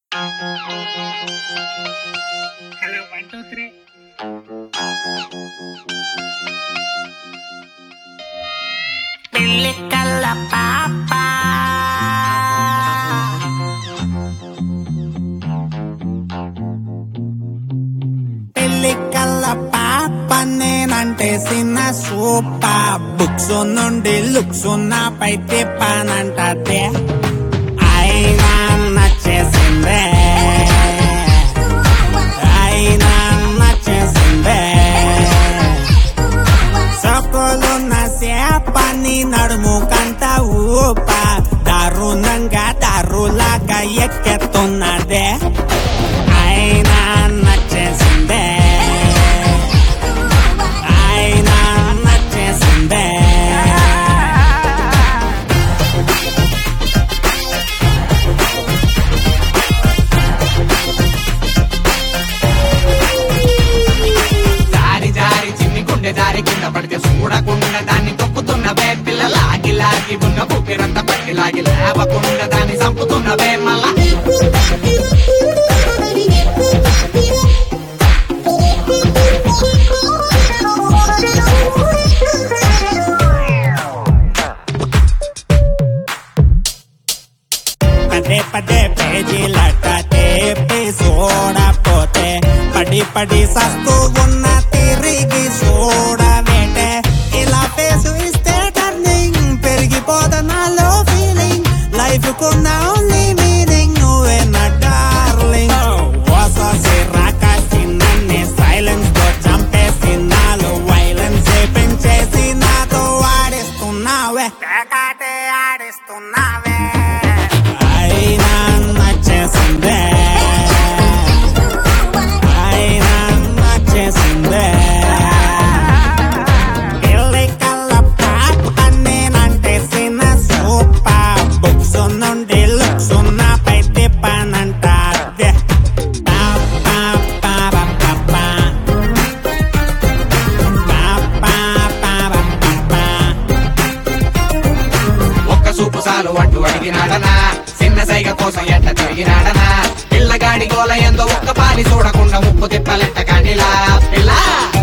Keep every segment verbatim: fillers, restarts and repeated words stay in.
hello one two three పెళ్లి కల్ల పాప పెళ్లి కల్ల పాప నేనంటే సిన్న సూపర్ బుక్స్ నుండి లుక్స్ నాపై తిప్పానంటే అయినా నచ్చేసిందే అయినా నచ్చేసిందే సొక్కులున్న సేపని నడుము కంట ఊప దారుణంగా దారులాగా ఎక్కెత్తున్నదే అయినా నచ్చేసిందే అయినా నచ్చేసిందే జారి జారి చిన్ని గుండె జారి కింద పడితే చూడకుండా దాన్ని తొక్కుతున్నవే పిల్ల లాగి లాగి ఉన్న ఊపిరంత పట్టి లాగి లేవకుండా దాన్ని చంపుతున్నవే మళ్ళా పదే పదే పేజీలట టేపి చూడపోతే పడి పడి సస్తూ ఉన్న తిరిగి చూడవేటే ఇలా ఫేసు ఇస్తే టర్నింగ్ పెరిగిపోదా నాలో ఫీలింగ్ లైఫ్ కున్న ఓన్లీ మీనింగ్ నువ్వే నా డార్లింగ్ వససి రాకాసి నన్నే సైలెన్స్ తో చంపేసి నాలో వైలెన్స్ పెంచేసి నాతో ఆడిస్తున్నావే పేకాటే ఆడిస్తున్నావే అయినా నచ్చేసిందే అయినా నచ్చేసిందే పెళ్లి కల్ల పాప నేనంటే సిన్న సూపర్ బుక్స్ నుండి లుక్స్ నాపై తిప్పానంట అదే ఒక్క సూపు సాలు అడ్డు అడిగినాడనా చిన్న సైగ కోసం ఎట్ట తిరిగినాడనా పిల్లగాడి గోల ఎందో ఒక్క పాలి చూడకుండా ముప్పు తిప్పలెట్ట కానిలా పిల్ల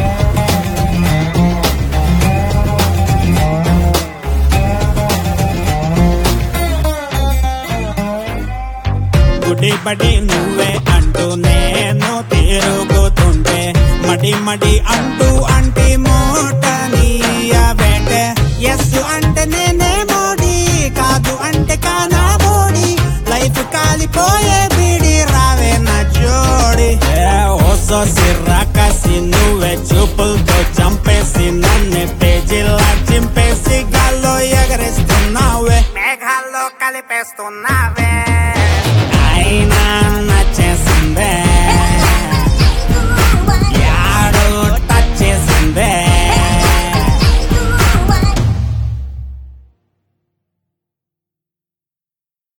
గుడి బడి నువ్వే అంటూ నేను తిరుగుతుంటే మడి మడి అంటూ అంటే మూట నీయబెట్టే ఎస్ అంటే నేనే మోడి కాదు అంటే కానా బోడి లైఫ్ కాలిపోయే బిడి రావే నా జోడి ఓసో సిర్రాకసి నువ్వే చూపులతో చంపేసి నన్ను పేజీలా చింపేసి గాల్లో ఎగరేస్తున్నావే మేఘాల్లో కలిపేస్తున్నావే అయినా